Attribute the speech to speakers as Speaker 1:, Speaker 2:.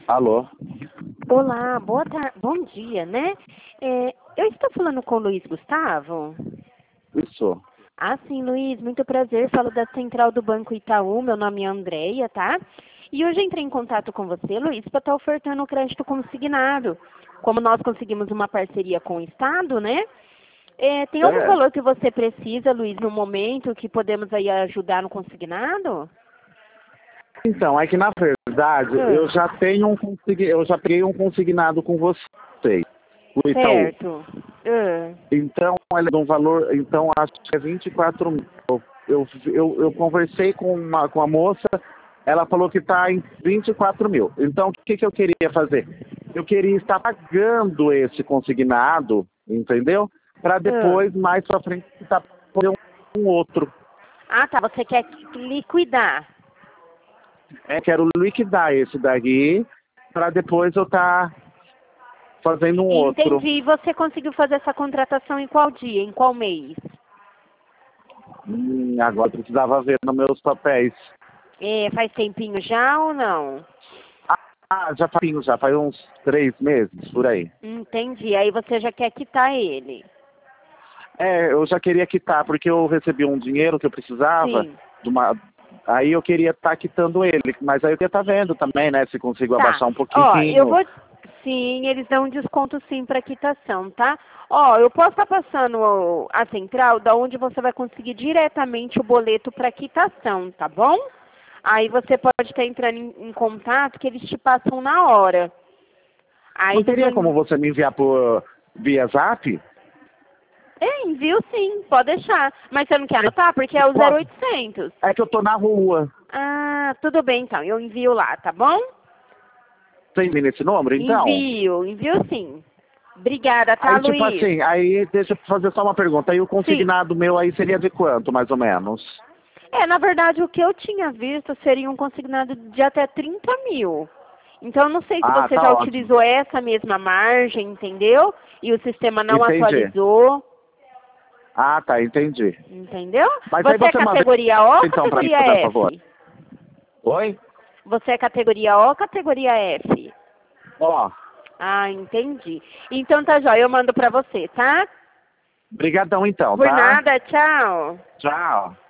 Speaker 1: Alô?
Speaker 2: Olá, boa tarde, bom dia, né? Eu estou falando com o Luiz Gustavo?
Speaker 1: Isso.
Speaker 2: Ah, sim, Luiz, muito prazer. Falo da Central do Banco Itaú, meu nome é Andreia, tá? E hoje entrei em contato com você, Luiz, para estar ofertando o crédito consignado. Como nós conseguimos uma parceria com o Estado, né? Tem algum
Speaker 1: É.
Speaker 2: valor que você precisa, Luiz, no momento, que podemos aí ajudar no consignado?
Speaker 1: Então, é que na verdade eu já tenho eu já peguei um consignado com vocês, o Itaú.
Speaker 2: Certo.
Speaker 1: Então, ele é de um valor, então acho que é 24 mil. Eu conversei com a moça, ela falou que está em 24 mil. Então, o que eu queria fazer? Eu queria estar pagando esse consignado, entendeu? Para depois, mais para frente, estar fazer um outro.
Speaker 2: Ah, tá, você quer liquidar.
Speaker 1: Quero liquidar esse daqui para depois eu estar fazendo um outro.
Speaker 2: Entendi. E você conseguiu fazer essa contratação em qual dia, em qual mês?
Speaker 1: Agora precisava ver nos meus papéis.
Speaker 2: Faz tempinho já ou não?
Speaker 1: Já faz uns 3 meses, por aí.
Speaker 2: Entendi. Aí você já quer quitar ele.
Speaker 1: Eu já queria quitar, porque eu recebi um dinheiro que eu precisava,
Speaker 2: Sim.
Speaker 1: aí eu queria estar quitando ele, mas aí eu queria estar vendo também, né, se consigo
Speaker 2: Tá.
Speaker 1: abaixar um
Speaker 2: Ó, eu
Speaker 1: pouquinho.
Speaker 2: vou... Sim, eles dão um desconto sim para quitação, tá? Ó, eu posso estar passando a central da onde você vai conseguir diretamente o boleto para quitação, tá bom? Aí você pode estar entrando em contato que eles te passam na hora. Aí
Speaker 1: Não
Speaker 2: eles
Speaker 1: teria como
Speaker 2: vão...
Speaker 1: você me enviar via Zap?
Speaker 2: Envio sim, pode deixar. Mas você não quer anotar? Porque é o 0800.
Speaker 1: É que eu tô na rua.
Speaker 2: Ah, tudo bem então. Eu envio lá, tá bom?
Speaker 1: Tem nesse número, então?
Speaker 2: Envio sim. Obrigada, tá,
Speaker 1: Aí, tipo
Speaker 2: Luiz?
Speaker 1: assim, aí deixa eu fazer só uma pergunta. Aí o
Speaker 2: Sim.
Speaker 1: consignado meu aí seria de quanto, mais ou menos?
Speaker 2: Na verdade, o que eu tinha visto seria um consignado de até 30 mil. Então, eu não sei se
Speaker 1: Ah,
Speaker 2: você
Speaker 1: tá
Speaker 2: já
Speaker 1: ótimo.
Speaker 2: utilizou essa mesma margem, entendeu? E o sistema não
Speaker 1: Entendi.
Speaker 2: atualizou,
Speaker 1: Ah, tá, entendi.
Speaker 2: entendeu?
Speaker 1: Mas aí
Speaker 2: Você é
Speaker 1: você manda
Speaker 2: categoria O ou
Speaker 1: então pra mim,
Speaker 2: categoria
Speaker 1: por favor.
Speaker 2: F?
Speaker 1: Oi?
Speaker 2: Você é categoria O ou categoria F?
Speaker 1: Ó,
Speaker 2: Ah, entendi. Então tá jóia, eu mando pra você, tá?
Speaker 1: brigadão então,
Speaker 2: Por
Speaker 1: tá?
Speaker 2: nada, tchau.
Speaker 1: Tchau.